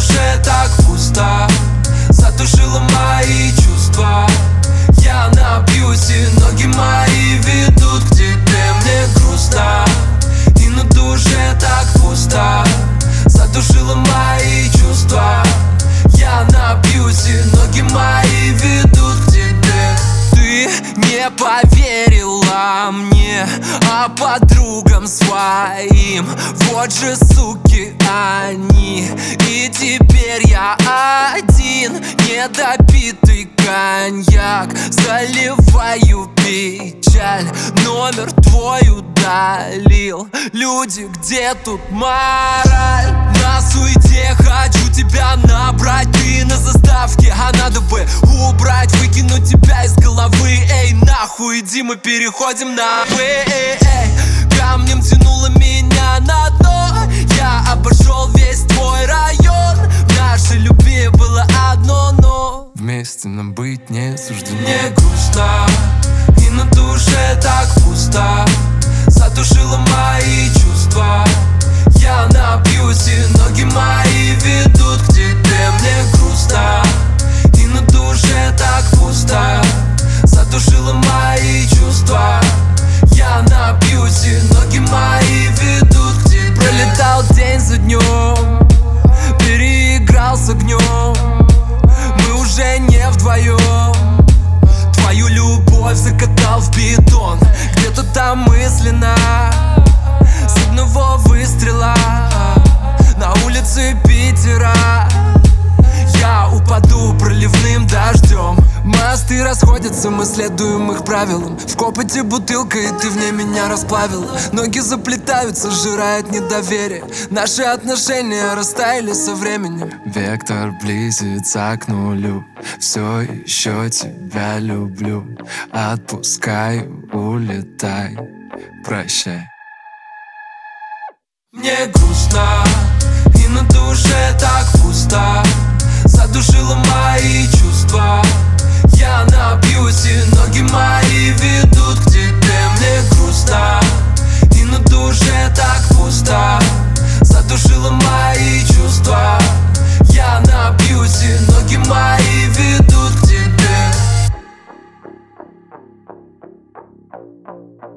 душе так пусто, задушила мои чувства. Я напьюсь, и ноги мои ведут к тебе. Мне грустно, и на душе так пусто, задушила мои чувства. Я напьюсь, и ноги мои ведут к тебе. Ты не поверила мне, а подругам своим. Вот же суки они. И теперь я один, недопитый коньяк. Заливаю печаль, номер твой удалил. Люди, где тут мораль? На суете хочу тебя набрать. Ты на заставке, а надо бы убрать, выкинуть тебя из головы. Эй, нахуй, иди, мы переходим на «вы». Камнем тянуло меня на дно. Я обошел весь твой район. В нашей любви было одно но. Вместе нам быть не суждено. Мне грустно, и на душе так пусто, задушила мои чувства. Я напьюсь, и ноги мои ведут к тебе. Мне грустно, и на душе так пусто, задушила мои чувства. Я напьюсь, и ноги мои ведут к тебе. Пролетал день за днем, переиграл с огнем. Мы уже не вдвоем. Твою любовь закатал в бетон. Где-то там мысленно, с одного выстрела на улице Питера я упаду проливным дождем. Мосты расходятся, мы следуем их правилам. В копоте бутылка, и ты в ней меня расплавила. Ноги заплетаются, сжирает недоверие. Наши отношения растаяли со временем. Вектор близится к нулю. Все еще тебя люблю. Отпускаю, улетай. Прощай. Мне грустно, и на душе так пусто, задушила мои чувства. Я напьюсь, и ноги мои ведут к тебе. Мне грустно, и на душе так пусто, задушила мои чувства. Я напьюсь, и ноги мои ведут к тебе.